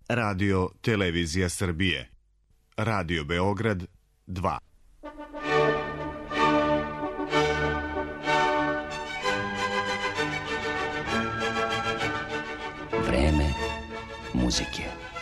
Radio Televizija Srbije. Radio Beograd 2. Vreme muzike.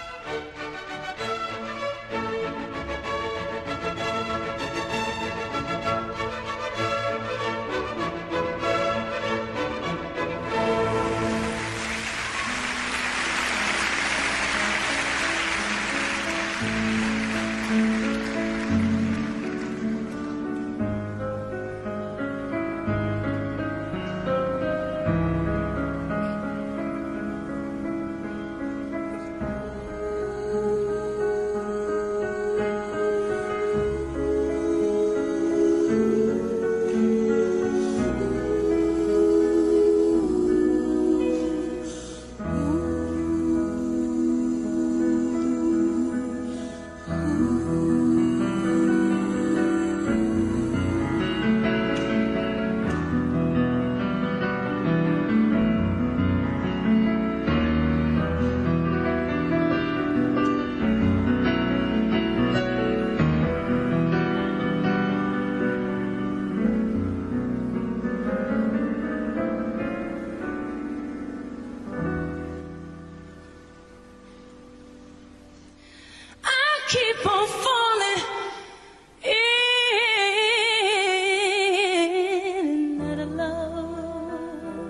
Keep on falling in that love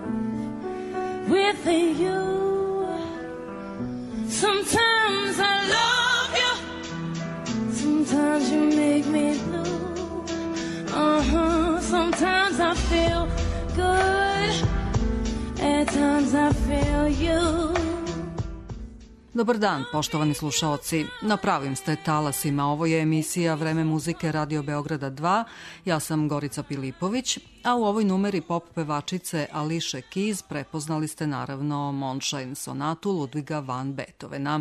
with you. Sometimes I love you, sometimes you make me blue. Sometimes I feel good, at times I feel you. Dobar dan, poštovani slušaoci. Na pravim ste talasima. Ovo je emisija Vreme muzike Radio Beograda 2. Ja sam Gorica Pilipović, a u ovoj numeri pop pevačice Ališe Keys prepoznali ste naravno Mondschein sonatu Ludviga van Beethovena.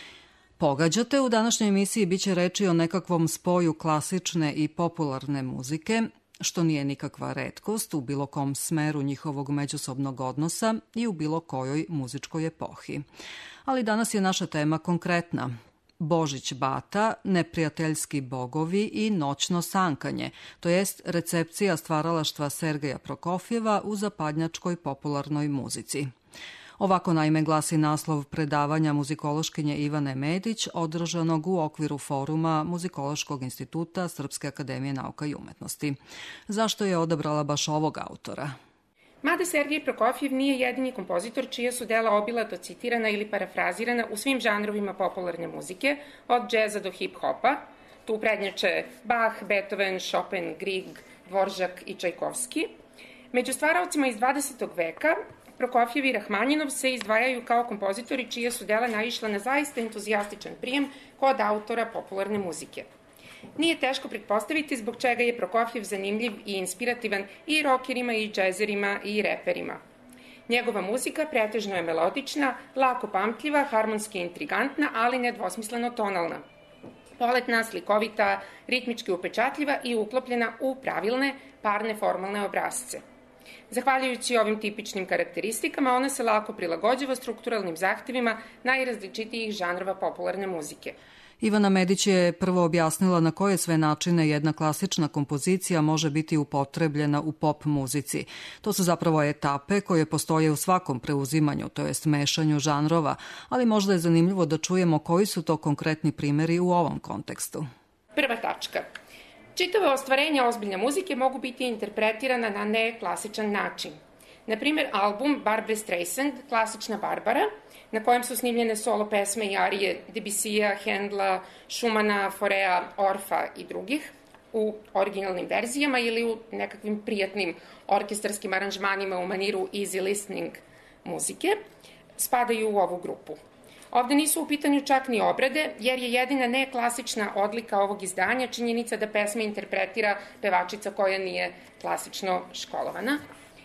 Pogađate, u današnjoj emisiji biće reči o nekakvom spoju klasične i popularne muzike, što nije nikakva retkost u bilo kom smeru njihovog međusobnog odnosa i u bilo kojoj muzičkoj epohi. Ali danas je naša tema konkretna. Božić Bata, neprijateljski bogovi i noćno sankanje, to jest recepcija stvaralaštva Sergeja Prokofjeva u zapadnjačkoj popularnoj muzici. Ovako naime glasi naslov predavanja muzikološkinje Ivane Medić, održanog u okviru foruma Muzikološkog instituta Srpske akademije nauka i umetnosti. Zašto je odabrala baš ovog autora? Mada Sergej Prokofjev nije jedini kompozitor čija su dela obilato citirana ili parafrazirana u svim žanrovima popularne muzike, od džeza do hip-hopa. Tu prednjače Bach, Beethoven, Chopin, Grieg, Dvoržak i Čajkovski. Među stvaraocima iz 20. veka Prokofjev i Rahmanjinov se izdvajaju kao kompozitori čija su dela naišla na zaista entuzijastičan prijem kod autora popularne muzike. Nije teško pretpostaviti zbog čega je Prokofjev zanimljiv i inspirativan i rokerima, i džezerima, i reperima. Njegova muzika pretežno je melodična, lako pamtljiva, harmonski intrigantna, ali nedvosmisleno tonalna. Poletna, slikovita, ritmički upečatljiva i uklopljena u pravilne, parne formalne obrazce. Zahvaljujući ovim tipičnim karakteristikama, ona se lako prilagođava strukturalnim zahtevima najrazličitijih žanrova popularne muzike. Ivana Medić je prvo objasnila na koje sve načine jedna klasična kompozicija može biti upotrebljena u pop muzici. To su zapravo etape koje postoje u svakom preuzimanju, to jest mešanju žanrova, ali možda je zanimljivo da čujemo koji su to konkretni primeri u ovom kontekstu. Prva tačka. Čitava ostvarenja ozbiljne muzike mogu biti interpretirana na neklasičan način. Naprimer, album Barbra Streisand, Klasična Barbara, na kojem su snimljene solo pesme i arije Debussija, Hendla, Schumana, Forea, Orfa i drugih u originalnim verzijama ili u nekakvim prijatnim orkestarskim aranžmanima u maniru easy listening muzike, spadaju u ovu grupu. Ovde nisu u pitanju čak ni obrade, jer je jedina neklasična odlika ovog izdanja činjenica da pesme interpretira pevačica koja nije klasično školovana.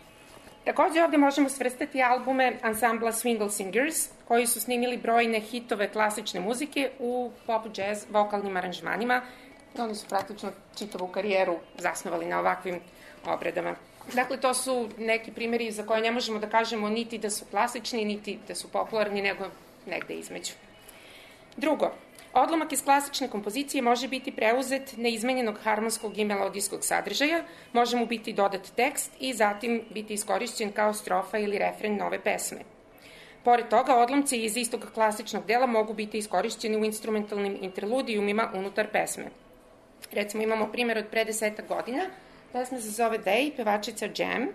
Takođe ovde možemo svrstati albume ansambla Swingle Singers, koji su snimili brojne hitove klasične muzike u pop jazz vokalnim aranžmanima. Oni su praktično čitavu karijeru zasnovali na ovakvim obradama. Dakle, to su neki primjeri za koje ne možemo da kažemo niti da su klasični, niti da su popularni, nego negde između. Drugo, odlomak iz klasične kompozicije može biti preuzet neizmenjenog harmonskog i melodijskog sadržaja, može mu biti dodat tekst i zatim biti iskorišćen kao strofa ili refren nove pesme. Pored toga, odlomci iz istog klasičnog dela mogu biti iskorišćeni u instrumentalnim interludijumima unutar pesme. Recimo, imamo primjer od pre 10 godina. Pesma se zove Day, pevačica Jam.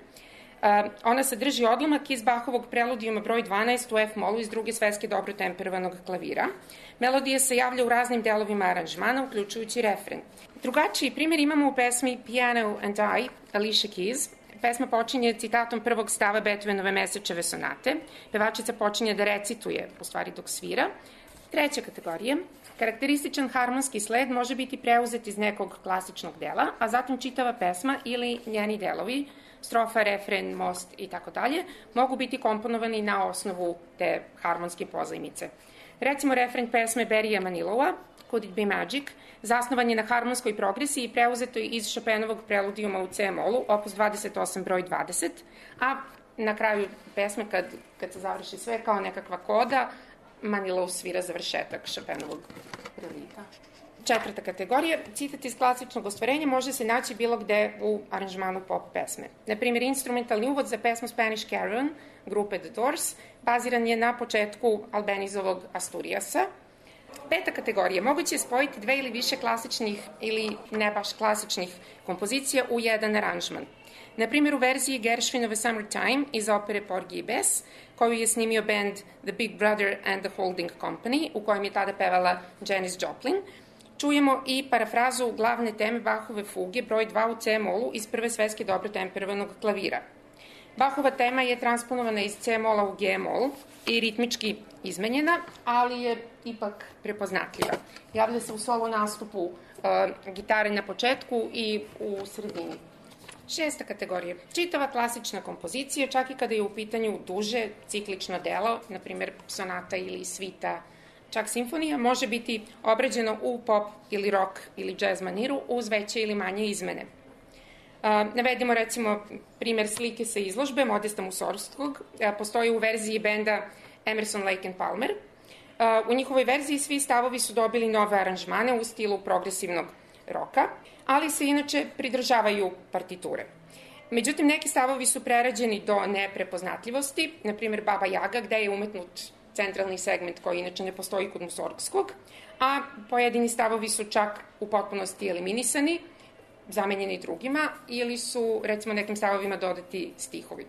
Ona sadrži odlomak iz Bachovog preludijuma broj 12 u F-molu iz druge sveske dobro temperovanog klavira. Melodija se javlja u raznim delovima aranžmana, uključujući refren. Drugačiji primjer imamo u pesmi Piano and I, Alicia Keys. Pesma počinje citatom prvog stava Beethovenove Mesečeve sonate. Pevačica počinje da recituje, u stvari dok svira. Treća kategorija. Karakterističan harmonski sled može biti preuzet iz nekog klasičnog dela, a zatim čitava pesma ili njeni delovi, strofa, refren, most i tako dalje, mogu biti komponovani na osnovu te harmonske pozajmice. Recimo, refren pesme Barrya Manilova, Could It Be Magic, zasnovan je na harmonskoj progresiji i preuzeto je iz Chopinovog preludijuma u C-molu, opus 28 broj 20, a na kraju pesme, kad se završi sve kao nekakva koda, Manilov svira završetak Chopinovog preludijuma. Četvrta kategorija, citat iz klasičnog ostvarenja može se naći bilo gde u aranžmanu pop pesme. Naprimjer, instrumentalni uvod za pesmu Spanish Caravan grupe The Doors baziran je na početku Albanizovog Asturiasa. Peta kategorija, moguće je spojiti dve ili više klasičnih ili ne baš klasičnih kompozicija u jedan aranžman. Naprimjer, u verziji Gershwinove Summertime iz opere Porgy i Bess, koju je snimio band The Big Brother and the Holding Company, u kojem je tada pevala Janis Joplin, čujemo i parafrazu glavne teme Bachove fuge broj 2 u C-molu iz prve sveske dobro temperovanog klavira. Bachova tema je transponovana iz C-mola u G-mol i ritmički izmenjena, ali je ipak prepoznatljiva. Javlja se u solo nastupu gitare na početku i u sredini. Šesta kategorija. Čitava klasična kompozicija, čak i kada je u pitanju duže ciklično delo, na primjer sonata ili svita, čak simfonija, može biti obrađeno u pop ili rock ili jazz maniru uz veće ili manje izmene. Navedimo recimo primjer slike sa izložbe Modesta Mussorgskog, postoji u verziji benda Emerson, Lake and Palmer. U njihovoj verziji svi stavovi su dobili nove aranžmane u stilu progresivnog roka, ali se inače pridržavaju partiture. Međutim, neki stavovi su prerađeni do neprepoznatljivosti, na primjer Baba Jaga, gde je umetnut centralni segment koji inače ne postoji kod Mussorgskog, a pojedini stavovi su čak u potpunosti eliminisani, zamenjeni drugima, ili su, recimo, nekim stavovima dodati stihovi.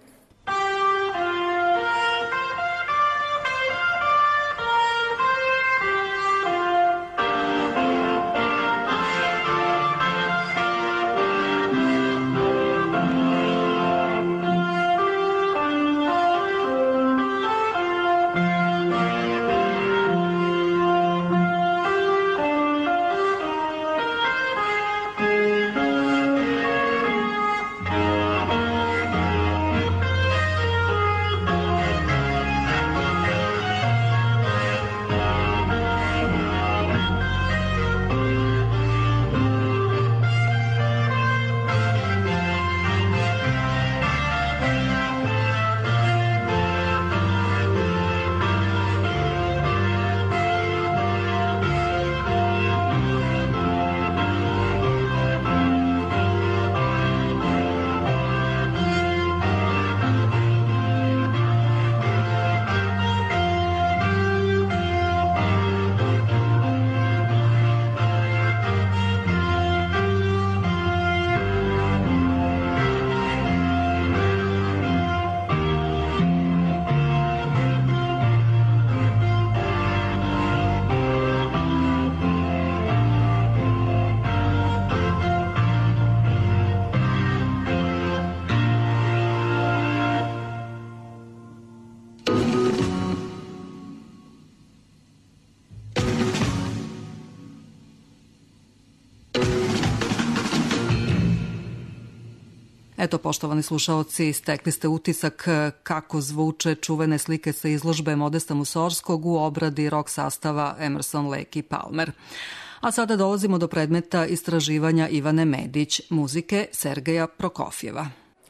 Eto, poštovani slušaoci, stekli ste utisak kako zvuče čuvene slike sa izložbe Modesta Mussorgskog u obradi rock sastava Emerson, Lake i Palmer. A sada dolazimo do predmeta istraživanja Ivane Medić, muzike Sergeja Prokofjeva.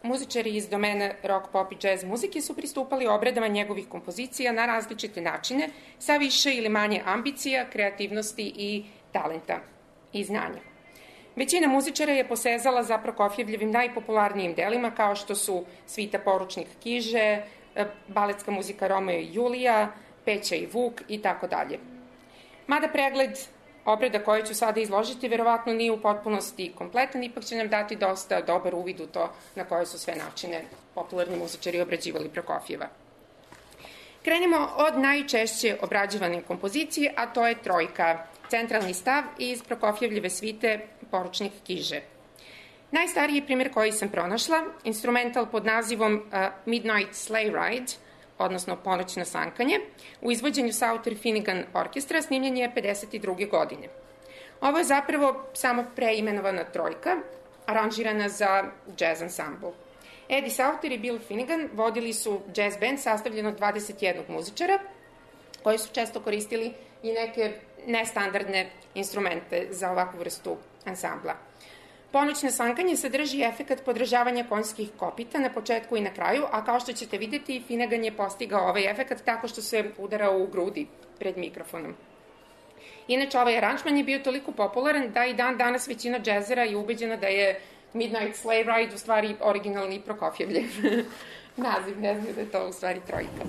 muzičari iz domena rock, pop i jazz muzike su pristupali obradama njegovih kompozicija na različite načine, sa više ili manje ambicija, kreativnosti i talenta i znanja. Većina muzičara je posezala za Prokofjevljevim najpopularnijim delima, kao što su Svita Poručnik Kiže, baletska muzika Romeo i Julija, Peća i Vuk i tako dalje. Mada pregled obrada koje ću sada izložiti verovatno nije u potpunosti kompletan, ipak će nam dati dosta dobar uvid u to na koje su sve načine popularni muzičari obrađivali Prokofjeva. Krenimo od najčešće obrađivane kompozicije, a to je trojka, centralni stav iz Prokofjevljeve svite Poručnik Kiže. Najstariji primjer koji sam pronašla, instrumental pod nazivom Midnight Sleigh Ride, odnosno Ponoćno sankanje, u izvođenju Souter Finnegan Orkestra, snimljen je 52. godine. Ovo je zapravo samo preimenovana trojka, aranžirana za jazz ansambl. Eddie Sauter i Bill Finnegan vodili su jazz band sastavljen od 21 muzičara, koji su često koristili i neke nestandardne instrumente za ovakvu vrstu ansambla. Ponoćno sankanje sadrži efekat podržavanja konjskih kopita na početku i na kraju, a kao što ćete videti, Finnegan je postigao ovaj efekat tako što se udarao u grudi pred mikrofonom. Inače, ovaj aranžman je bio toliko popularan da i dan danas većina džezera je ubeđena da je Midnight Sleigh Ride u stvari originalni Prokofjevljev naziv, ne znaju da je to u stvari trojka.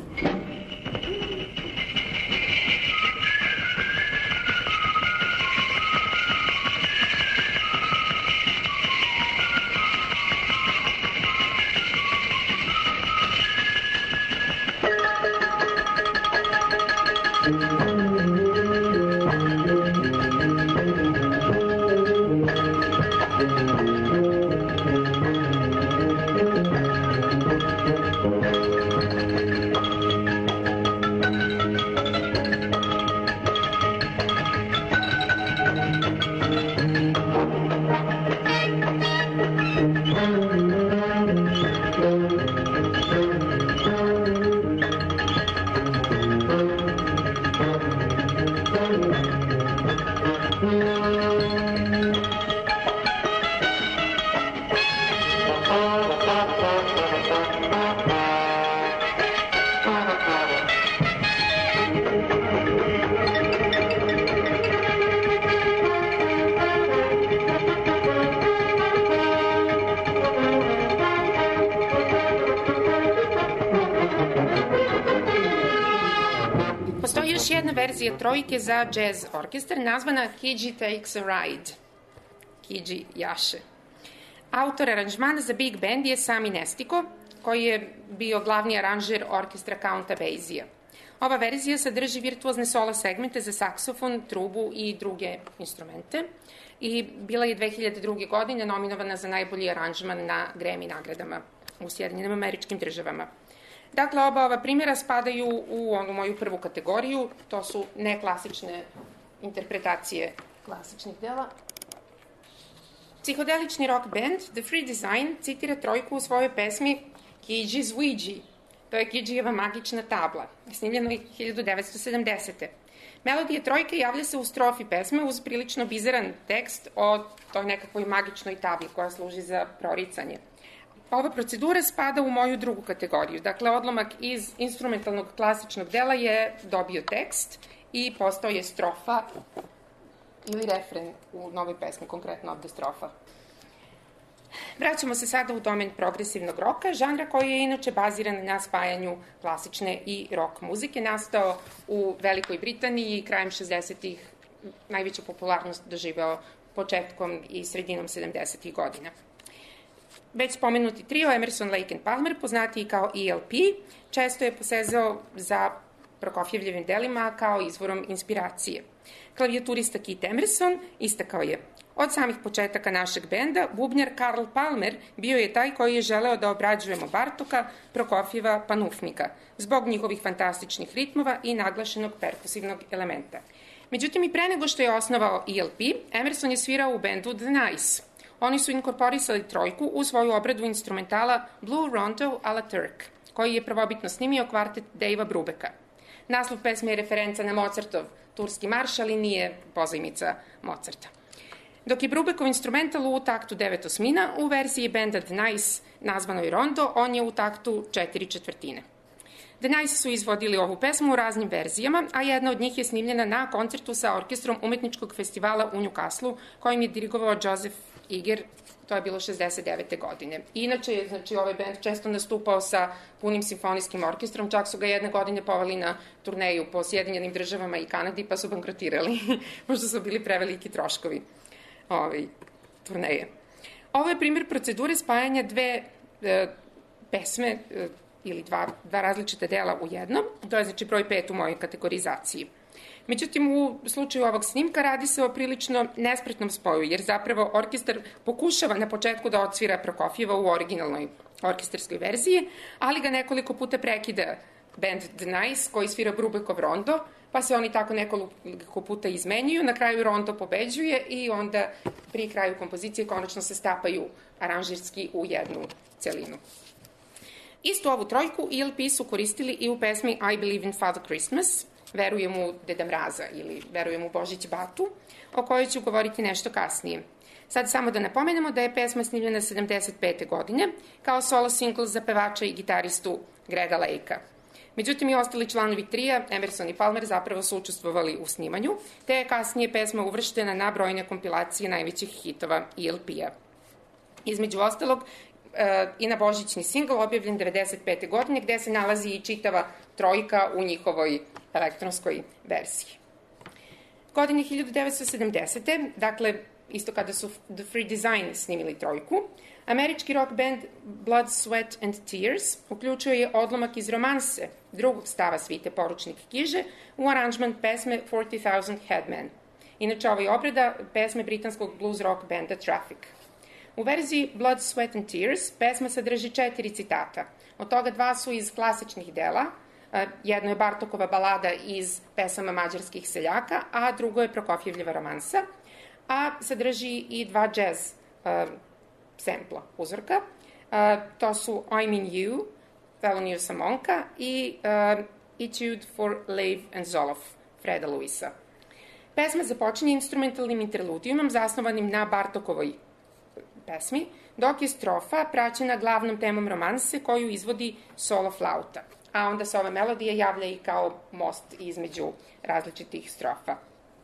Verzija trojke za jazz orkestar nazvana Kiji Takes a Ride. Kiji jaše. Autor aranžmana za big band je Sami Nestiko, koji je bio glavni aranžer orkestra Counta Basija. Ova verzija sadrži virtuozne solo segmente za saksofon, trubu i druge instrumente i bila je 2002. godine nominovana za najbolji aranžman na Grammy nagradama u Sjedinjenim Američkim Državama. Dakle, oba ova primjera spadaju u onu moju prvu kategoriju, to su neklasične interpretacije klasičnih dela. Psihodelični rock band The Free Design citira trojku u svojoj pesmi Kiji's Ouija, to je Kijijeva magična tabla, snimljeno je 1970. Melodija trojke javlja se u strofi pesme uz prilično bizaran tekst o toj nekakvoj magičnoj tabli koja služi za proricanje. Ova procedura spada u moju drugu kategoriju. Dakle, odlomak iz instrumentalnog klasičnog dela je dobio tekst i postao je strofa ili refren u novoj pesmi, konkretno ovde strofa. Vraćamo se sada u domen progresivnog roka, žanra koji je inače baziran na spajanju klasične i rock muzike, nastao u Velikoj Britaniji i krajem 60-ih najveću popularnost doživeo početkom i sredinom 70-ih godina. Već spomenuti trio Emerson, Lake and Palmer, poznatiji kao ELP, često je posezao za Prokofjevljevim delima kao izvorom inspiracije. Klavijaturista Keith Emerson istakao je: od samih početaka našeg benda, bubnjar Karl Palmer bio je taj koji je želeo da obrađujemo Bartoka, Prokofjeva, Panufnika, zbog njihovih fantastičnih ritmova i naglašenog perkusivnog elementa. Međutim, i pre nego što je osnovao ELP, Emerson je svirao u bendu The Nice. Oni su inkorporisali trojku u svoju obradu instrumentala Blue Rondo a la Turk, koji je prvobitno snimio kvartet Davea Brubeka. Naslov pesme je referenca na Mozartov Turski marš, ali nije pozajmica Mozarta. Dok je Brubekov instrumental u taktu 9/8, u verziji benda The Nice, nazvanoj Rondo, on je u taktu 4/4. The Nice su izvodili ovu pesmu u raznim verzijama, a jedna od njih je snimljena na koncertu sa orkestrom umetničkog festivala u Newcastle, kojim je dirigovao Joseph Iger, to je bilo 69. godine. Inače je, znači, ovaj band često nastupao sa punim simfonijskim orkestrom, čak su ga jedne godine poveli na turneju po Sjedinjenim državama i Kanadi, pa su bankrotirali, pošto su bili preveliki troškovi turneje. Ovo je primjer procedure spajanja dve pesme ili dva različita dela u jednom. To je znači broj 5 u mojoj kategorizaciji. Međutim, u slučaju ovog snimka radi se o prilično nespretnom spoju, jer zapravo orkestar pokušava na početku da odsvira Prokofjeva u originalnoj orkestarskoj verziji, ali ga nekoliko puta prekida band The Nice, koji svira Brubekov Rondo, pa se oni tako nekoliko puta izmenjuju, na kraju Rondo pobeđuje i onda pri kraju kompozicije konačno se stapaju aranžirski u jednu celinu. Istu ovu trojku i LP su koristili i u pesmi I Believe in Father Christmas, Verujem u Deda Mraza ili Verujem u Božić Batu, o kojoj ću govoriti nešto kasnije. Sad samo da napomenemo da je pesma snimljena 75. godine kao solo single za pevača i gitaristu Grega Lakea. Međutim, i ostali članovi trija, Emerson i Palmer, zapravo su učestvovali u snimanju, te je kasnije pesma uvrštena na brojne kompilacije najvećih hitova i LP-a. Između ostalog, i na božićni singl objavljen 95. godine, gde se nalazi i čitava trojka u njihovoj elektronskoj verziji. Godine 1970. Dakle, isto kada su The Free Design snimili trojku, američki rock band Blood, Sweat and Tears uključio je odlomak iz romanse drugog stava svite Poručnik Kiže u aranžman pesme 40,000 Headmen. Inače, ovo je obrada pesme britanskog blues rock banda Traffic. U verziji Blood, Sweat and Tears pesma sadrži 4 citata. Od toga 2 su iz klasičnih dela, jedno je Bartokova balada iz pesama mađarskih seljaka, a drugo je Prokofjevljeva romansa, a sadrži i 2 jazz sempla, uzorka. To su I'm in You, Theloniousa Monka i Etude for Lev and Zolof, Freda Luisa. Pesma započinje instrumentalnim interludijumom zasnovanim na Bartokovoj pesmi, dok je strofa praćena glavnom temom romanse koju izvodi solo flauta, a onda se ova melodija javlja i kao most između različitih strofa.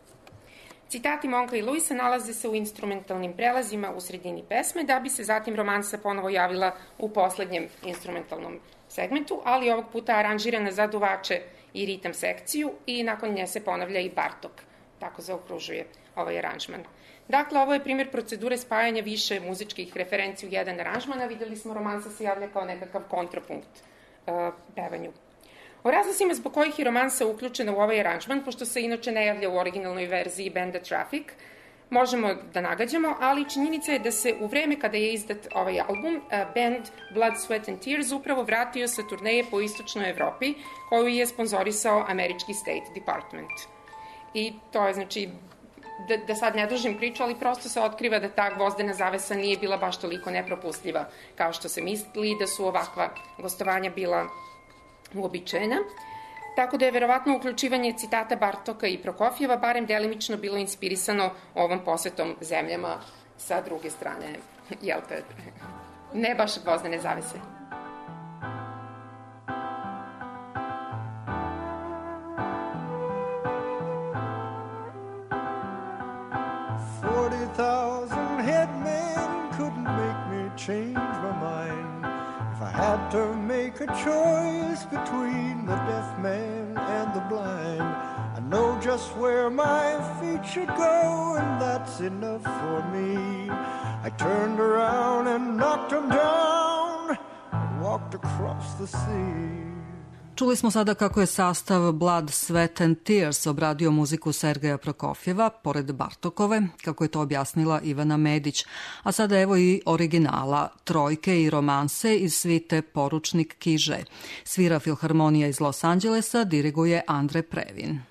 Citati Monka i Luisa nalaze se u instrumentalnim prelazima u sredini pesme, da bi se zatim romansa ponovo javila u poslednjem instrumentalnom segmentu, ali ovog puta aranžirana za duvače i ritam sekciju i nakon nje se ponavlja i Bartok, tako zaokružuje ovaj aranžman. Dakle, ovo je primjer procedure spajanja više muzičkih referenci u jedan aranžman, a videli smo romansa se javlja kao nekakav kontrapunkt pevanju. O razlozima zbog kojih je romansa uključena u ovaj aranžman, pošto se inače ne javlja u originalnoj verziji benda Traffic, možemo da nagađamo, ali činjenica je da se u vreme kada je izdat ovaj album, band Blood, Sweat and Tears upravo vratio sa turneje po istočnoj Evropi, koju je sponzorisao američki State Department. I to je, znači, da sad ne dužim priču, ali prosto se otkriva da ta gvozdena zavesa nije bila baš toliko nepropustljiva kao što se misli, da su ovakva gostovanja bila uobičajena. Tako da je verovatno uključivanje citata Bartoka i Prokofjeva barem delimično bilo inspirisano ovom posetom zemljama sa druge strane, jel te, ne baš gvozdene zavese. Change my mind if I had to make a choice between the deaf man and the blind. I know just where my feet should go, and that's enough for me. I turned around and knocked them down and walked across the sea. Čuli smo sada kako je sastav Blood, Sweat and Tears obradio muziku Sergeja Prokofjeva, pored Bartokove, kako je to objasnila Ivana Medić. A sada evo i originala, trojke i romanse iz svite Poručnik Kiže. Svira Filharmonija iz Los Angelesa, diriguje Andre Previn.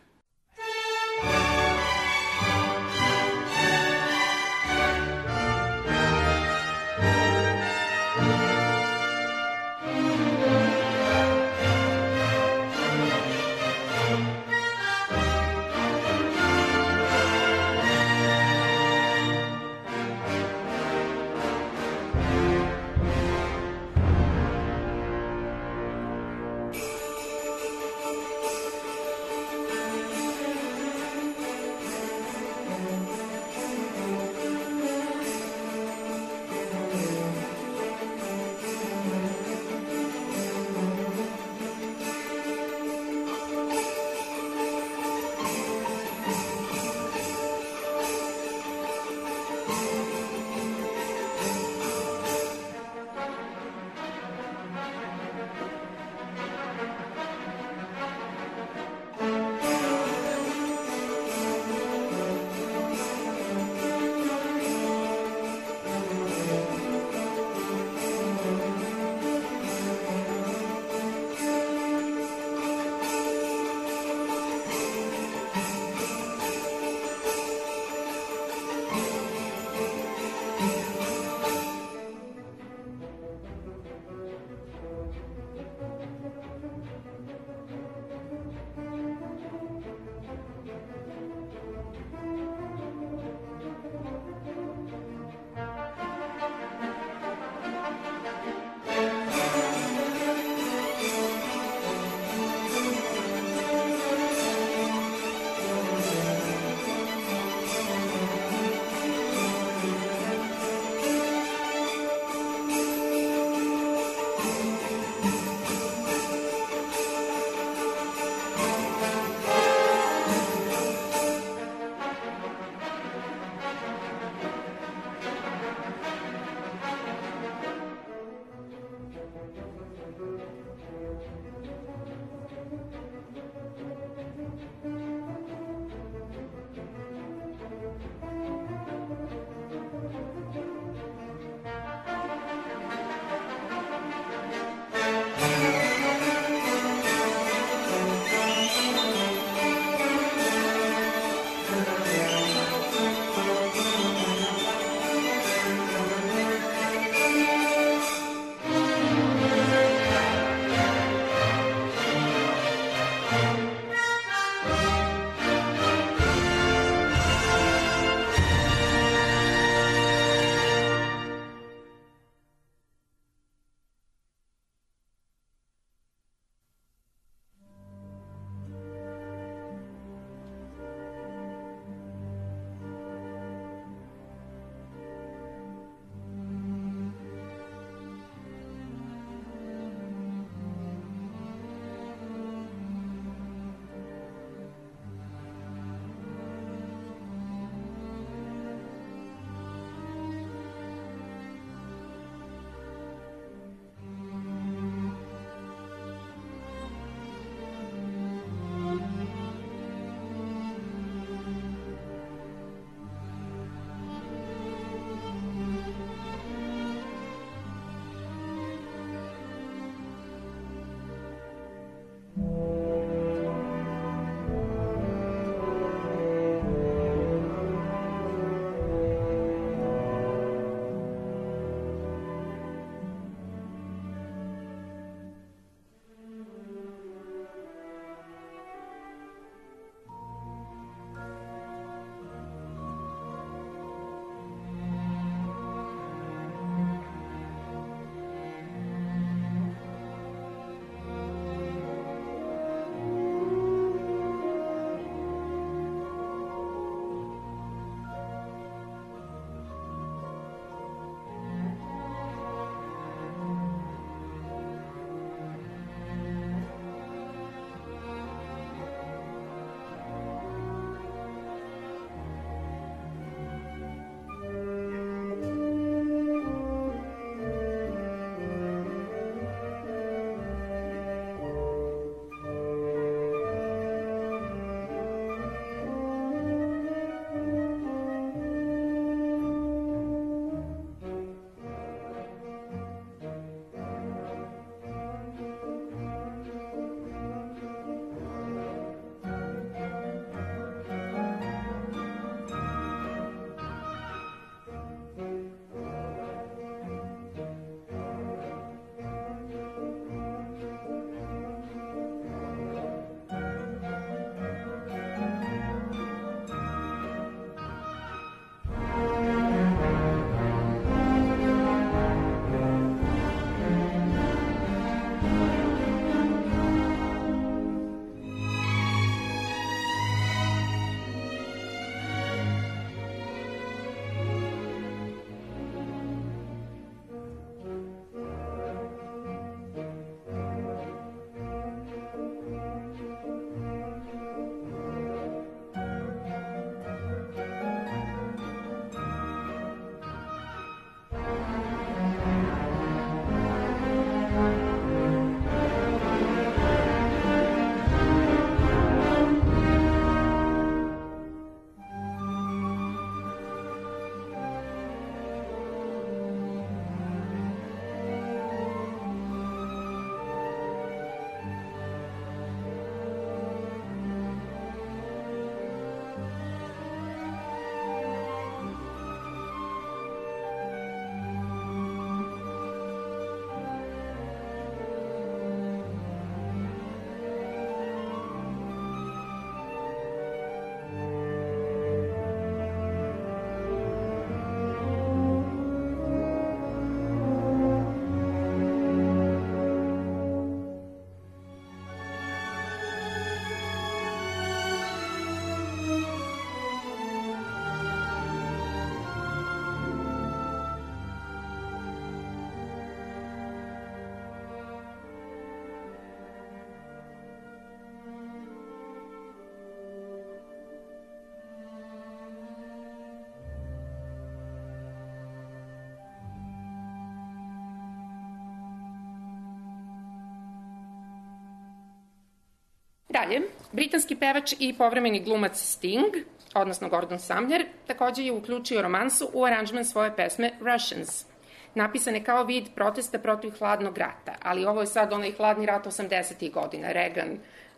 dalje. Britanski pevač i povremeni glumac Sting, odnosno Gordon Sumner, takođe je uključio romansu u aranžman svoje pesme Russians, napisane kao vid protesta protiv hladnog rata, ali ovo je sad onaj hladni rat 80. godina, Reagan,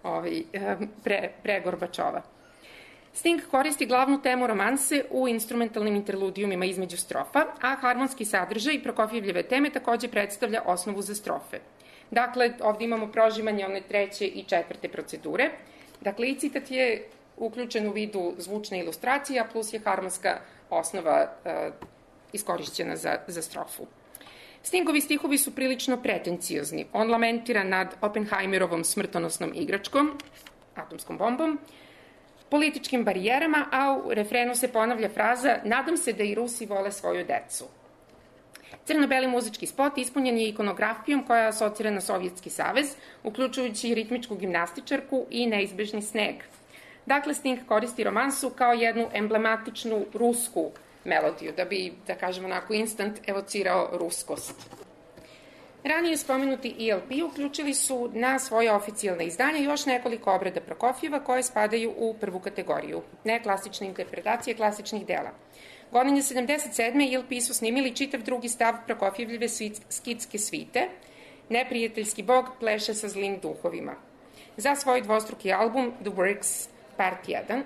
pre Gorbačova. Sting koristi glavnu temu romanse u instrumentalnim interludijumima između strofa, a harmonski sadržaj Prokofjevljeve teme takođe predstavlja osnovu za strofe. Dakle, ovde imamo prožimanje one treće i četvrte procedure. Dakle, i citat je uključen u vidu zvučne ilustracije, a plus je harmonska osnova iskorišćena za strofu. Stingovi stihovi su prilično pretenciozni. On lamentira nad Oppenheimerovom smrtonosnom igračkom, atomskom bombom, političkim barijerama, a u refrenu se ponavlja fraza "Nadam se da i Rusi vole svoju decu". Crno-beli muzički spot ispunjen je ikonografijom koja asocira na Sovjetski savez, uključujući i ritmičku gimnastičarku i neizbežni sneg. Dakle, Sting koristi romansu kao jednu emblematičnu rusku melodiju, da bi, da kažemo onako, instant evocirao ruskost. Ranije spomenuti ELP uključili su na svoje oficijalne izdanje još nekoliko obrada Prokofjeva koje spadaju u prvu kategoriju, neklasične interpretacije klasičnih dela. Godine 77. ELP su snimili čitav drugi stav Prokofjevljeve skitske svite, Neprijateljski bog pleše sa zlim duhovima, za svoj dvostruki album The Works Part 1.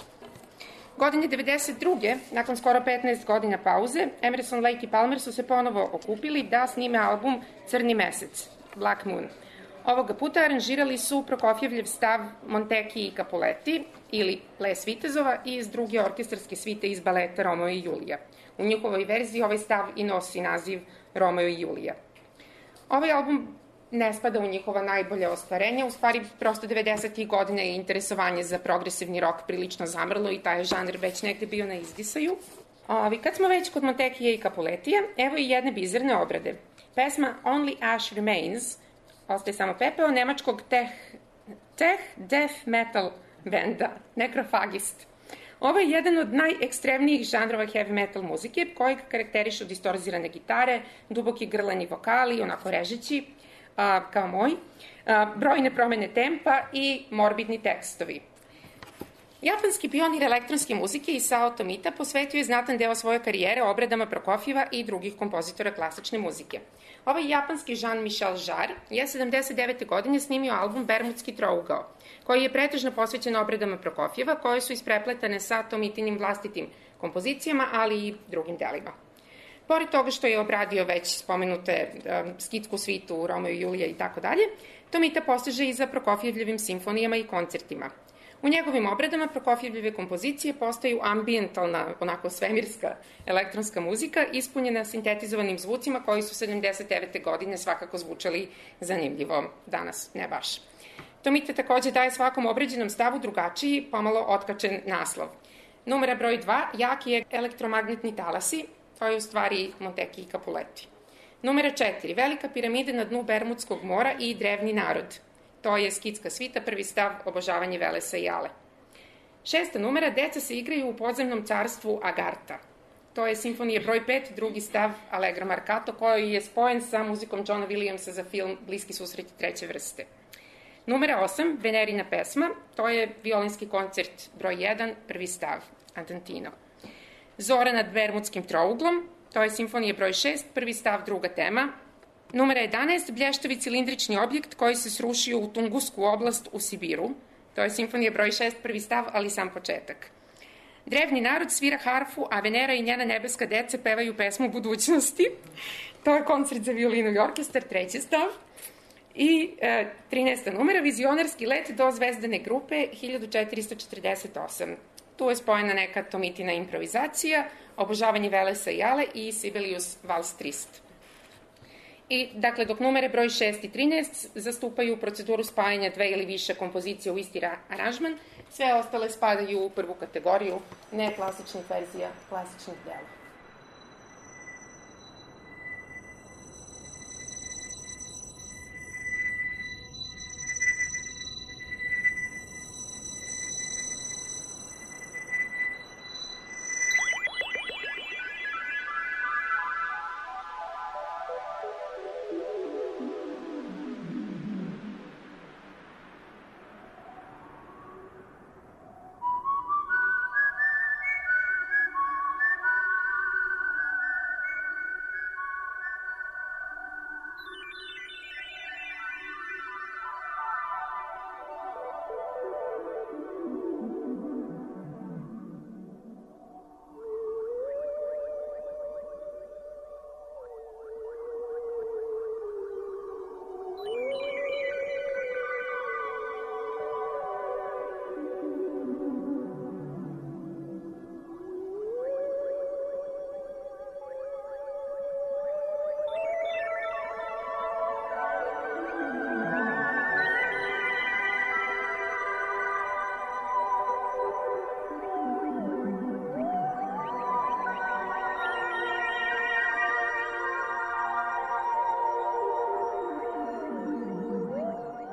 Godine 92. nakon skoro 15 godina pauze, Emerson, Lake i Palmer su se ponovo okupili da snime album Crni mesec, Black Moon. Ovoga puta aranžirali su Prokofjevljev stav Monteki i Capuletti, ili Ples vitezova, iz druge orkestarske svite iz baleta Romeo i Julija. U njihovoj verziji ovaj stav i nosi naziv Romeo i Julija. Ovaj album ne spada u njihova najbolja ostvarenja, u stvari prosto 90. godine je interesovanje za progresivni rock prilično zamrlo i taj žanr već negde bio na izdisaju. Kad smo već kod Montekija i Capuletija, evo i jedne bizarne obrade. Pesma Only Ash Remains, ostaje samo pepeo, nemačkog tech death metal benda, Necrophagist. Ovo je jedan od najekstremnijih žanrova heavy metal muzike, kojeg karakterišu distorzirane gitare, duboki grlani vokali, onako režeći, kao moj, brojne promene tempa i morbidni tekstovi. Japanski pionir elektronske muzike Isao Tomita posvetio je znatan deo svoje karijere obradama Prokofjeva i drugih kompozitora klasične muzike. Ovaj japanski Jean-Michel Jarre je 79. godine snimio album Bermudski trougao, koji je pretežno posvećen obradama Prokofjeva, koje su isprepletane sa Tomitinim vlastitim kompozicijama, ali i drugim delima. Pored toga što je obradio već spomenute skitsku svitu, Romeo i Julija i tako dalje, Tomita postiže i za Prokofjevljevim simfonijama i koncertima. U njegovim obradama Prokofjevljeve kompozicije postaju ambijentalna, onako svemirska elektronska muzika, ispunjena sintetizovanim zvucima koji su 79. godine svakako zvučali zanimljivo, danas ne baš. Tomita takođe daje svakom obrađenom stavu drugačiji, pomalo otkačen naslov. Numera broj 2, jaki elektromagnetni talasi, to je u stvari Monteki i Capuletti. Numera 4, velika piramida na dnu Bermudskog mora i drevni narod. To je skitska svita, prvi stav, obožavanje Velesa i Ale. 6. numera, deca se igraju u podzemnom carstvu Agartha. To je simfonija broj 5, drugi stav, Allegro Marcato, koji je spojen sa muzikom Johna Williamsa za film Bliski susreti treće vrste. Numera 8, Venerina pesma, to je violinski koncert broj 1, prvi stav, Andantino. Zora nad Bermudskim trouglom, to je simfonija broj 6, prvi stav, druga tema. Numera 11, blještavi cilindrični objekt koji se srušio u Tungusku oblast u Sibiru. To je simfonija broj 6, prvi stav, ali sam početak. Drevni narod svira harfu, a Venera i njena nebeska deca pevaju pesmu budućnosti. To je koncert za violinu i orkestar, treći stav. I 13. numera, vizionarski let do zvezdane grupe 1448. Tu je spojena neka Tomitina improvizacija, obožavanje Velesa i Ale i Sibelius Vals Trist. I, dakle, dok numere broj 6 i 13 zastupaju proceduru spajanja dve ili više kompozicije u isti aranžman, sve ostale spadaju u prvu kategoriju neklasičnih verzija klasičnih dela.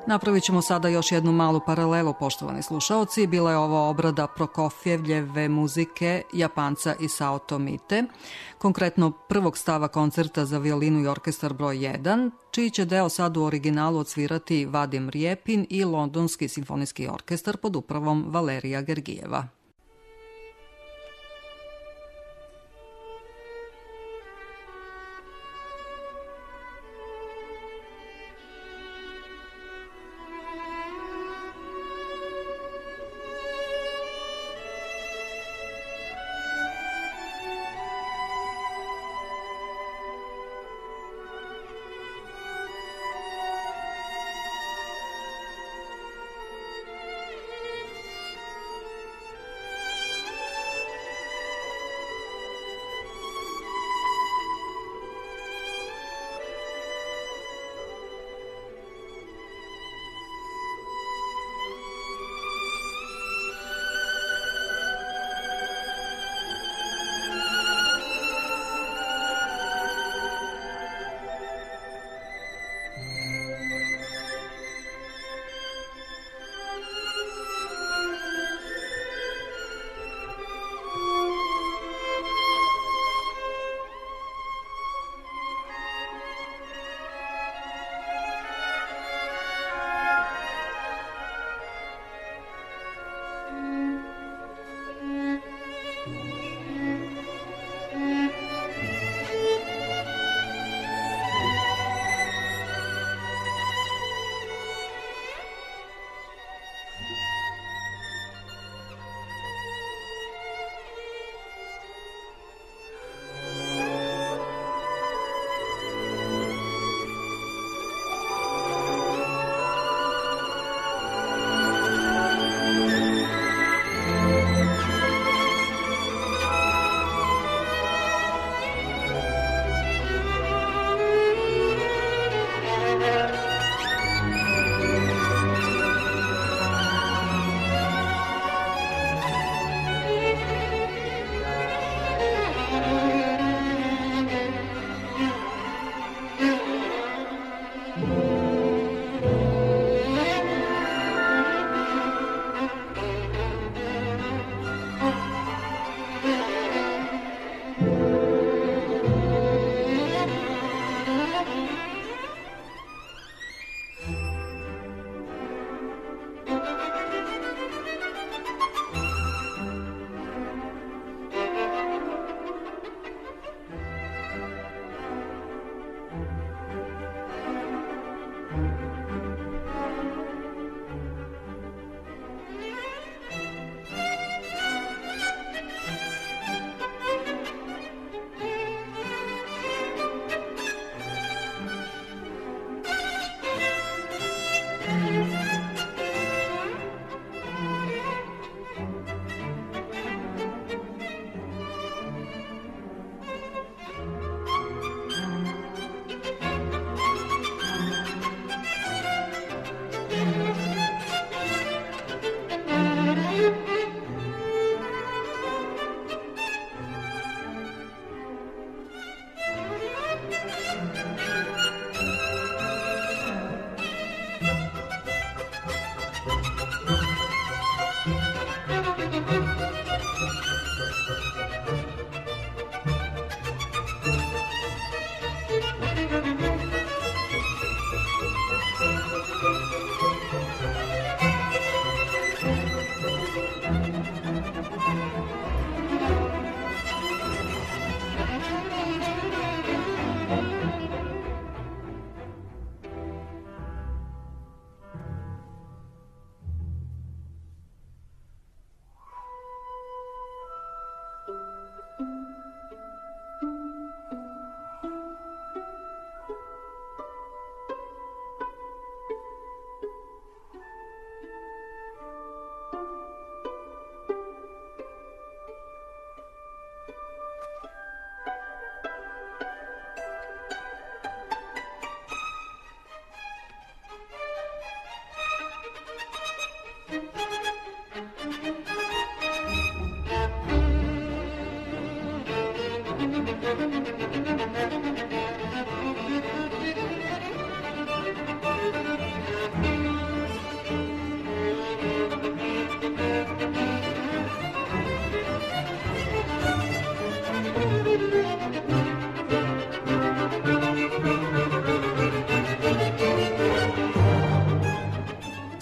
Napravit ćemo sada još jednu malu paralelu, poštovani slušaoci. Bila je ovo obrada Prokofjevljeve muzike Japanca Isao Tomite, konkretno prvog stava koncerta za violinu i orkestar broj 1, čiji će deo sad u originalu odsvirati Vadim Rjepin i Londonski simfonijski orkestar pod upravom Valerija Gergijeva.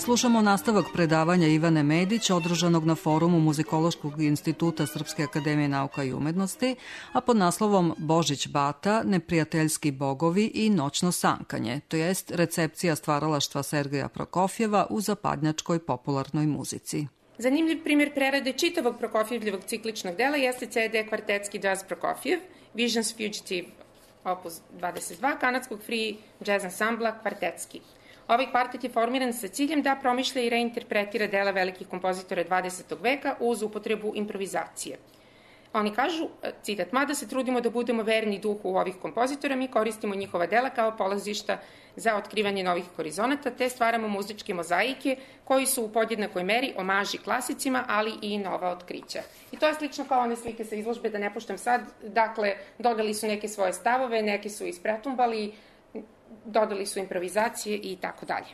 Slušamo nastavak predavanja Ivane Medić, održanog na forumu Muzikološkog instituta Srpske akademije nauka i umetnosti, a pod naslovom Božić Bata, neprijateljski bogovi i noćno sankanje, to jest recepcija stvaralaštva Sergeja Prokofjeva u zapadnjačkoj popularnoj muzici. Zanimljiv primjer prerade čitavog Prokofjevljevog cikličnog dela jeste CD kvartetski jazz Prokofjev, Visions Fugitive opus 22, kanadskog free jazz ansambla kvartetski. Ovaj kvartet je formiran sa ciljem da promišlja i reinterpretira dela velikih kompozitora 20. veka uz upotrebu improvizacije. Oni kažu, citat, mada se trudimo da budemo verni duhu ovih kompozitora, mi koristimo njihova dela kao polazišta za otkrivanje novih horizonata, te stvaramo muzičke mozaike koji su u podjednakoj meri omaži klasicima, ali i nova otkrića. I to je slično kao one slike sa izložbe, da ne puštam sad, dakle, dodali su neke svoje stavove, neke su ispretumbali, dodali su improvizacije i tako dalje.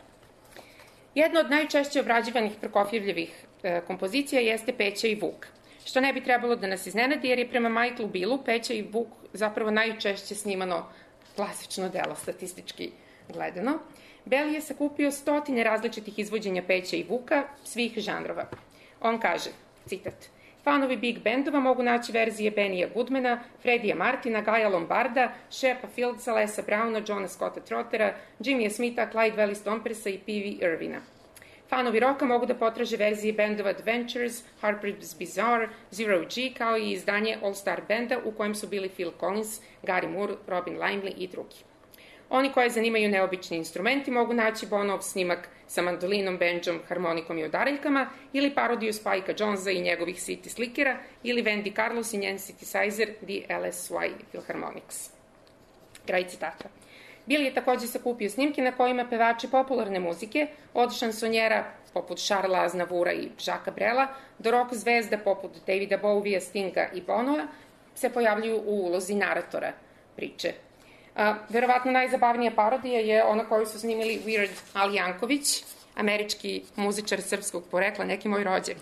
Jedna od najčešće obrađivanih Prokofjevljevih kompozicija jeste Peća i Vuk, što ne bi trebalo da nas iznenadi, jer je prema Michaelu Billu Peća i Vuk zapravo najčešće snimano klasično delo, statistički gledano. Bell je sakupio stotine različitih izvođenja Peća i Vuka, svih žanrova. On kaže, citat, fanovi big bandova mogu naći verzije Benija Goodmana, Freddija Martina, Gaja Lombarda, Shepa Fieldsa, Lesa Browna, Johna Scotta Trottera, Jimmya Smitha, Clyde Welly Stompersa i P.V. Irvina. Fanovi roka mogu da potraže verzije bandova Adventures, Harper's Bazaar, Zero G, kao i izdanje All Star Banda u kojem su bili Phil Collins, Gary Moore, Robin Lively i drugi. Oni koje zanimaju neobični instrumenti mogu naći Bonov snimak sa mandolinom, benđom, harmonikom i udaraljkama ili parodiju Spike'a Jonesa i njegovih City Slickera ili Wendy Carlos i njen synthesizer The LSY Philharmonics. Kraj citata. Bill je takođe sakupio snimke na kojima pevači popularne muzike, od šansonjera poput Charlesa Aznavoura i Jacquesa Brela, do rock zvezda poput Davida Bowiea, Stinga i Bonoa, se pojavljuju u ulozi naratora priče. Verovatno najzabavnija parodija je ona koju su snimili Weird Al Janković, američki muzičar srpskog porekla, neki moj rođak,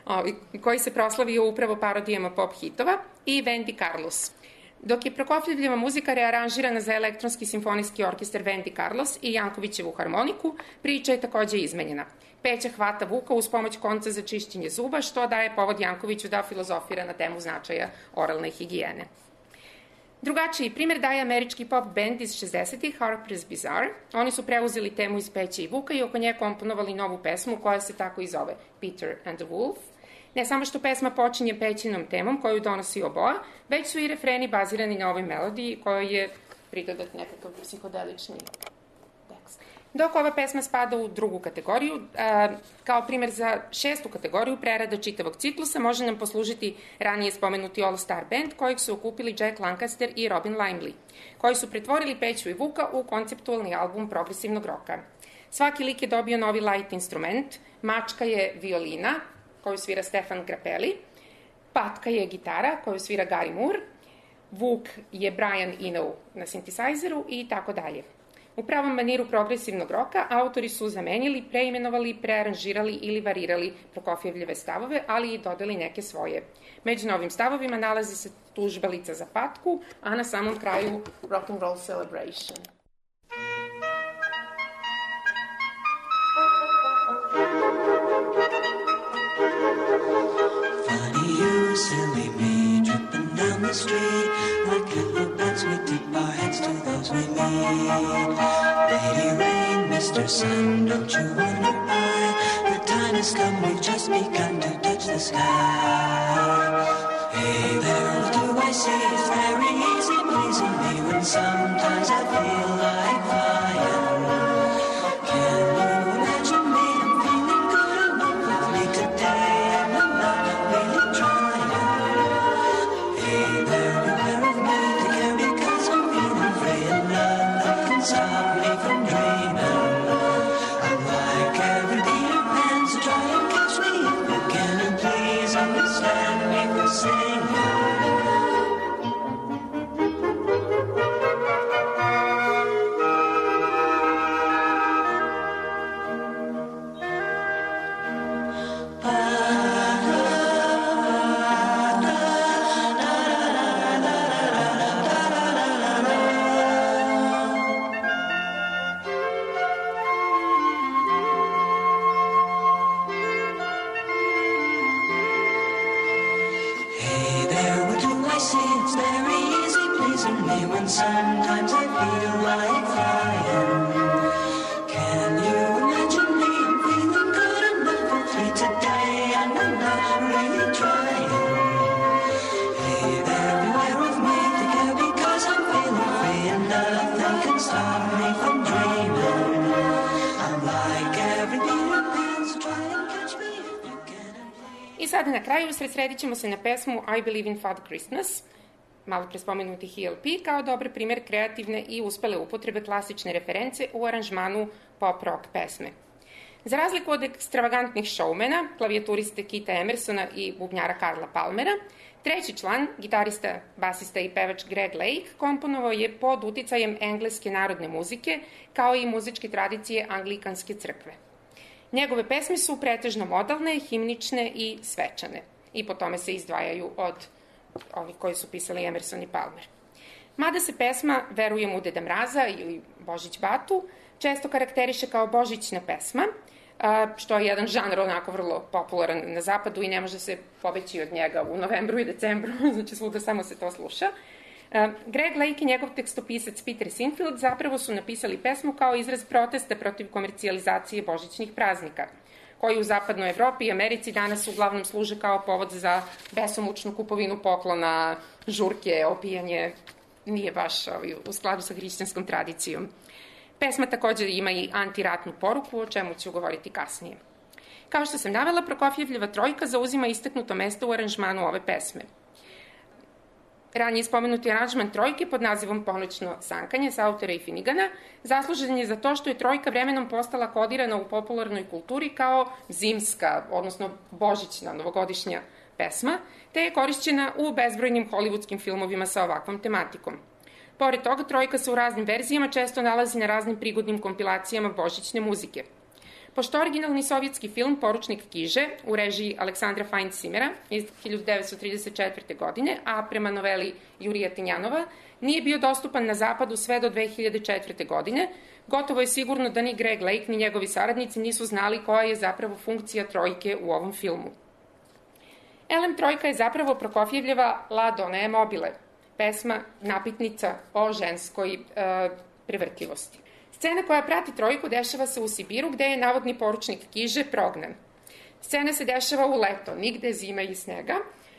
koji se proslavio upravo parodijama pop hitova, i Wendy Carlos. Dok je Prokofjevljeva muzika rearanžirana za elektronski simfonijski orkestar Wendy Carlos i Jankovićevu harmoniku, priča je takođe izmenjena. Peća hvata Vuka uz pomoć konca za čišćenje zuba, što daje povod Jankoviću da filozofira na temu značaja oralne higijene. Drugačiji primjer daje američki pop band iz 60-ih, Harper's Bazaar. Oni su preuzeli temu iz Peće i Vuka i oko nje komponovali novu pesmu koja se tako i zove Peter and the Wolf. Ne samo što pesma počinje Pećinom temom koju donosi oboa, već su i refreni bazirani na ovoj melodiji kojoj je pridodat nekakav psihodelični tekst. Dok ova pesma spada u drugu kategoriju, kao primjer za šestu kategoriju prerada čitavog ciklusa može nam poslužiti ranije spomenuti All Star Band kojeg su okupili Jack Lancaster i Robin Lively, koji su pretvorili Peću i Vuka u konceptualni album progresivnog roka. Svaki lik je dobio novi light instrument, mačka je violina, koju svira Stefan Grappelli, patka je gitara, koju svira Gary Moore, Vuk je Brian Eno na synthesizeru i tako dalje. U pravom maniru progresivnog roka autori su zamenili, preimenovali, prearanžirali ili varirali Prokofjevljeve stavove, ali i dodali neke svoje. Među novim stavovima nalazi se tužbalica za patku, a na samom kraju Rock and Roll Celebration. Funny you, silly me, tripping down the street like acrobats. We tip our heads to those we meet. Lady Rain, Mr. Sun, don't you wonder why the time has come? We've just begun to touch the sky. Hey there, what do I see? It's very easy pleasing me when sometimes I feel like flying. Can you imagine me? I'm feeling good and move with me today, and I'm not really trying. Hey there, beware of me, take care because I'm feeling free and nothing can stop me from dreaming. I'm like every Peter Pan, so try and catch me if you can, and please understand me for singing. and sometimes I feel like flying. Can you imagine me? I'm feeling good enough for 3 today, and I'm not really trying. Hey there, beware of me, together because I'm feeling free, and nothing can stop me from dreaming. I'm like every Peter Pan, so try and catch me if you can. I sada na kraju sredit ćemo se na pesmu I Believe in Father Christmas, malo pre spomenuti HLP, kao dobar primer kreativne i uspele upotrebe klasične reference u aranžmanu pop-rock pesme. Za razliku od ekstravagantnih showmana, klavijaturiste Kita Emersona i bubnjara Karla Palmera, treći član, gitarista, basista i pevač Greg Lake, komponovao je pod uticajem engleske narodne muzike, kao i muzičke tradicije Anglikanske crkve. Njegove pesme su pretežno modalne, himnične i svečane, i po tome se izdvajaju od ovih koji su pisali Emerson i Palmer. Mada se pesma Verujem u Deda Mraza ili Božić Batu često karakteriše kao božićna pesma, što je jedan žanr onako vrlo popularan na zapadu i ne može se pobeći od njega u novembru i decembru, znači svuda samo se to sluša. Greg Lake i njegov tekstopisac Peter Sinfield zapravo su napisali pesmu kao izraz protesta protiv komercijalizacije božićnih praznika, koji u zapadnoj Evropi i Americi danas uglavnom služe kao povod za besomučnu kupovinu poklona, žurke, opijanje, nije baš u skladu sa hrišćanskom tradicijom. Pesma također ima i antiratnu poruku, o čemu ću govoriti kasnije. Kao što sam navela, Prokofjevljeva trojka zauzima istaknuto mesto u aranžmanu ove pesme. Ranije spomenuti aranžman trojke pod nazivom Ponoćno sankanje sa autora i Finigana zaslužen je za to što je trojka vremenom postala kodirana u popularnoj kulturi kao zimska, odnosno božićna, novogodišnja pesma, te je korišćena u bezbrojnim hollywoodskim filmovima sa ovakvom tematikom. Pored toga, trojka se u raznim verzijama često nalazi na raznim prigodnim kompilacijama božićne muzike. Pošto originalni sovjetski film Poručnik Kiže u režiji Aleksandra Fajn-Simera iz 1934. godine, a prema noveli Jurija Tinjanova, nije bio dostupan na zapadu sve do 2004. godine, gotovo je sigurno da ni Greg Lake ni njegovi saradnici nisu znali koja je zapravo funkcija trojke u ovom filmu. Elem trojka je zapravo Prokofjevljeva La Donna e Mobile, pesma napitnica o ženskoj prevrtljivosti. Scena koja prati trojku dešava se u Sibiru, gde je navodni poručnik Kiže prognan. Scena se dešava u leto, nigde zima i snega.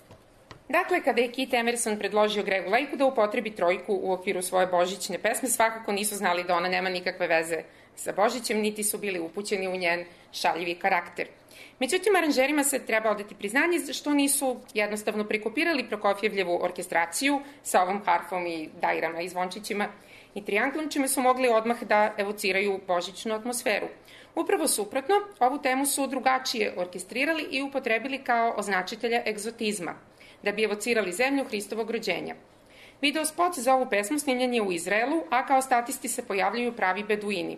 Dakle, kada je Kit Emerson predložio Gregu Lakeu da upotrebi trojku u okviru svoje božićne pesme, svakako nisu znali da ona nema nikakve veze sa Božićem, niti su bili upućeni u njen šaljivi karakter. Međutim, aranžerima se treba odati priznanje što nisu jednostavno prekopirali Prokofjevljevu orkestraciju sa ovom harfom i dajrama i zvončićima i trijanglom, čime su mogli odmah da evociraju božićnu atmosferu. Upravo suprotno, ovu temu su drugačije orkestrirali i upotrebili kao označitelja egzotizma, da bi evocirali zemlju Hristovog rođenja. Video spot za ovu pesmu snimljen je u Izraelu, a kao statisti se pojavljaju pravi beduini.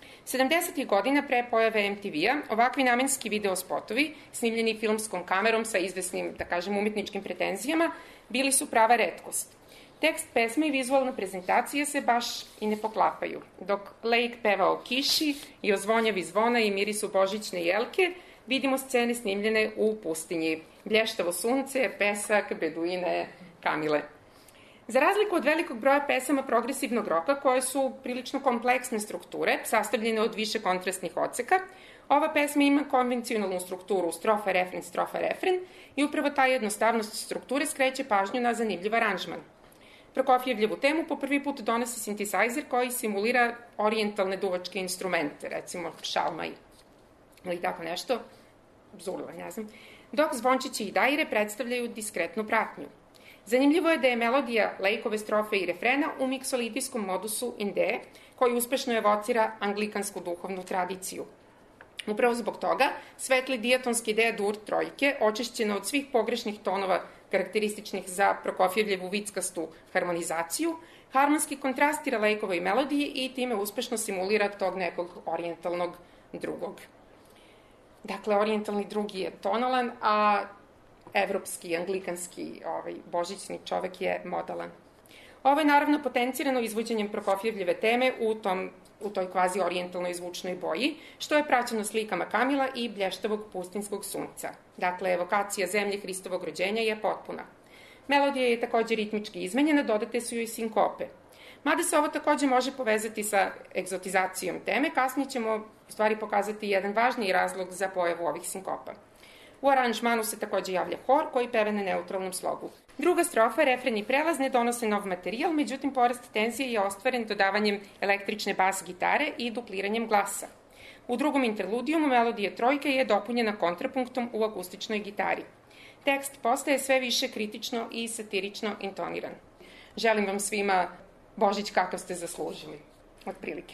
70. godina pre pojave MTV-a, ovakvi namenski video spotovi, snimljeni filmskom kamerom sa izvesnim, da kažem, umetničkim pretenzijama, bili su prava retkost. Tekst pesme i vizualna prezentacija se baš i ne poklapaju. Dok Lake peva o kiši i o zvonjavi zvona i mirisu božićne jelke, vidimo scene snimljene u pustinji. Blještavo sunce, pesak, beduine, kamile. Za razliku od velikog broja pesama progresivnog roka, koje su prilično kompleksne strukture, sastavljene od više kontrastnih odseka, ova pesma ima konvencionalnu strukturu strofa, refren i upravo ta jednostavnost strukture skreće pažnju na zanimljiv aranžman. Prokofjevljevu temu po prvi put donosi sintesajzer koji simulira orijentalne duvačke instrumente, recimo šalmaj ili tako nešto, zurla, ne znam, dok zvončići i dajre predstavljaju diskretnu pratnju. Zanimljivo je da je melodija Lakeove strofe i refrena u miksolitijskom modusu in D, koji uspešno evocira anglikansku duhovnu tradiciju. Upravo zbog toga, svetli dijatonski D dur trojke, očišćena od svih pogrešnih tonova karakterističnih za Prokofjevljevu vickastu harmonizaciju, harmonski kontrastira Lakeovoj melodiji i time uspešno simulira tog nekog orijentalnog drugog. Dakle, orijentalni drugi je tonalan, a evropski, anglikanski božićni čovek je modalan. Ovo je naravno potencirano izvođenjem Prokofjevljeve teme u toj kvazi orijentalnoj zvučnoj boji, što je praćeno slikama Kamila i blještavog pustinskog sunca. Dakle, evokacija zemlje Hristovog rođenja je potpuna. Melodija je takođe ritmički izmenjena, dodate su joj sinkope. Mada se ovo takođe može povezati sa egzotizacijom teme, kasnije ćemo u stvari pokazati jedan važniji razlog za pojavu ovih sinkopa. U aranžmanu se takođe javlja hor koji peva na neutralnom slogu. Druga strofa, refren i prelaz ne donose nov materijal, međutim porast tenzije je ostvaren dodavanjem električne bas gitare i dupliranjem glasa. U drugom interludijumu melodija trojke je dopunjena kontrapunktom u akustičnoj gitari. Tekst postaje sve više kritično i satirično intoniran. Želim vam svima Božić kakav ste zaslužili, otprilike.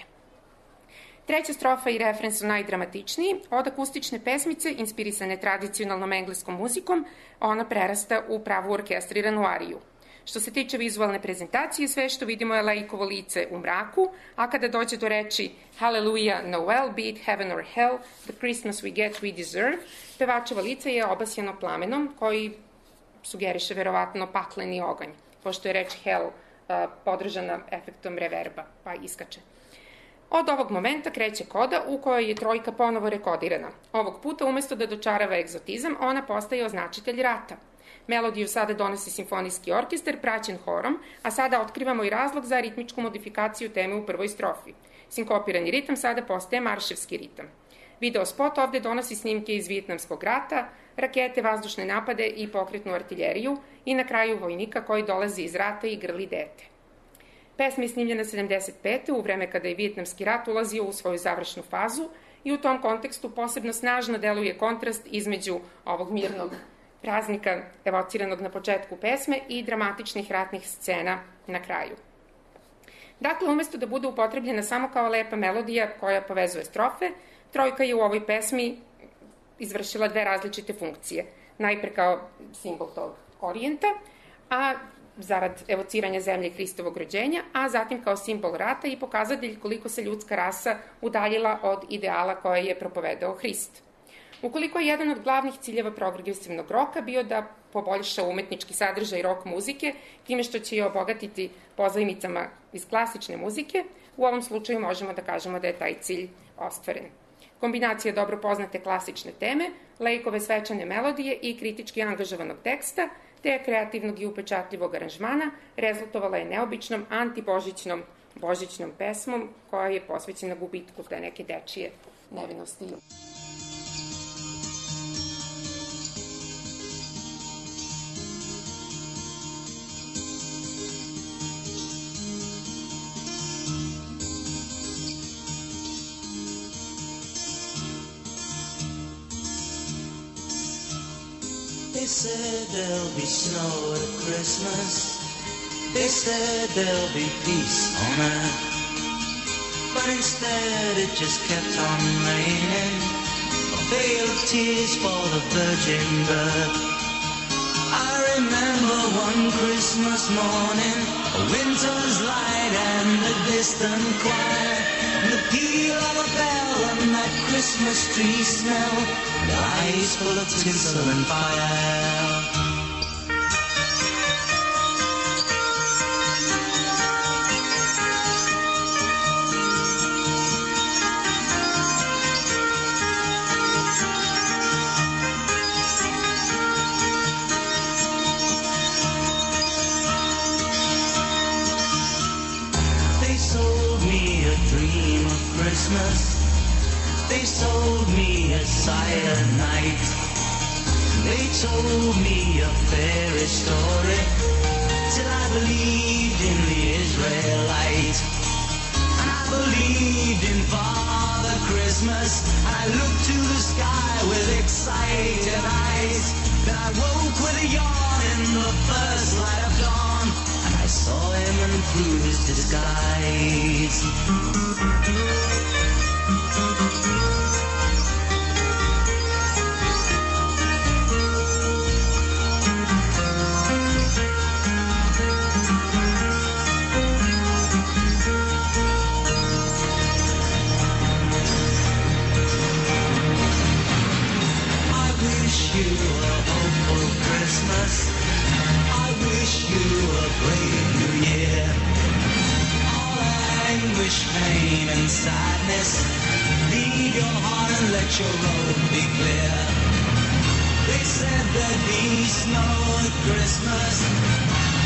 Treća strofa i refren su najdramatičniji. Od akustične pesmice, inspirisane tradicionalnom engleskom muzikom, ona prerasta u pravu orkestriranu ariju. Što se tiče vizualne prezentacije, sve što vidimo je laikovo lice u mraku, a kada dođe do reči Hallelujah, Noel, be it heaven or hell, the Christmas we get, we deserve, pevačevo lice je obasjano plamenom koji sugeriše verovatno pakleni oganj, pošto je reč hell podržana efektom reverba, pa iskače. Od ovog momenta kreće koda u kojoj je trojka ponovo rekodirana. Ovog puta, umesto da dočarava egzotizam, ona postaje označitelj rata. Melodiju sada donosi simfonijski orkestar praćen horom, a sada otkrivamo i razlog za ritmičku modifikaciju teme u prvoj strofi. Sinkopirani ritam sada postaje marševski ritam. Video spot ovde donosi snimke iz Vijetnamskog rata, rakete, vazdušne napade i pokretnu artiljeriju i na kraju vojnika koji dolazi iz rata i grli dete. Pesma je snimljena 75. u vreme kada je Vijetnamski rat ulazio u svoju završnu fazu i u tom kontekstu posebno snažno deluje kontrast između ovog mirnog praznika evociranog na početku pesme i dramatičnih ratnih scena na kraju. Dakle, umesto da bude upotrebljena samo kao lepa melodija koja povezuje strofe, trojka je u ovoj pesmi izvršila dve različite funkcije. Najpre kao simbol tog orijenta, a zarad evociranja zemlje i Hristovog rođenja, a zatim kao simbol rata i pokazatelj koliko se ljudska rasa udaljila od ideala koje je propovedao Hrist. Ukoliko je jedan od glavnih ciljeva progresivnog roka bio da poboljša umetnički sadržaj rock muzike, time što će je obogatiti pozajmicama iz klasične muzike, u ovom slučaju možemo da kažemo da je taj cilj ostvaren. Kombinacija dobro poznate klasične teme, lejkove svečane melodije i kritički angažovanog teksta, te kreativnog i upečatljivog aranžmana, rezultovala je neobičnom božićnom pesmom koja je posvećena gubitku te neke dečije nevinosti. They said there'll be snow at Christmas. They said there'll be peace on earth. But instead it just kept on raining. A veil of tears for the virgin birth. I remember one Christmas morning, a winter's light and the distant choir, and the peal of a bell and that Christmas tree smell, and eyes full of tinsel and fire. They sold me a silent night. They told me a fairy story till I believed in the Israelite. And I believed in Father Christmas. I looked to the sky with excited eyes. Then I woke with a yawn in the first light of dawn, and I saw him and through his disguise. Pain and sadness, leave your heart and let your road be clear. They said there'd be snow at Christmas. They said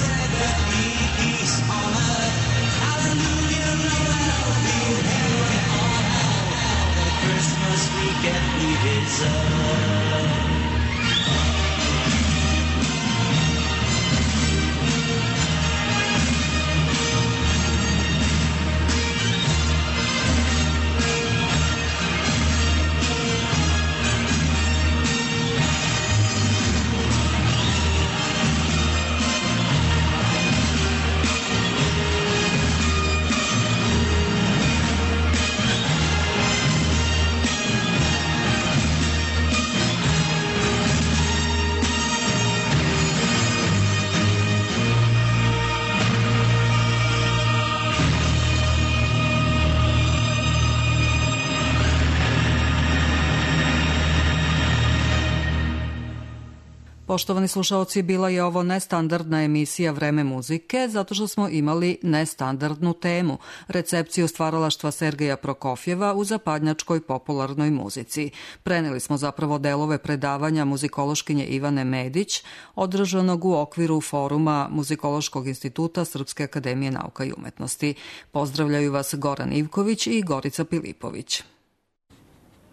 Poštovani slušaoci, bila je ovo nestandardna emisija Vreme muzike, zato što smo imali nestandardnu temu, recepciju stvaralaštva Sergeja Prokofjeva u zapadnjačkoj popularnoj muzici. Preneli smo zapravo delove predavanja muzikološkinje Ivane Medić, održanog u okviru foruma Muzikološkog instituta Srpske akademije nauka i umetnosti. Pozdravljaju vas Goran Ivković i Gorica Pilipović.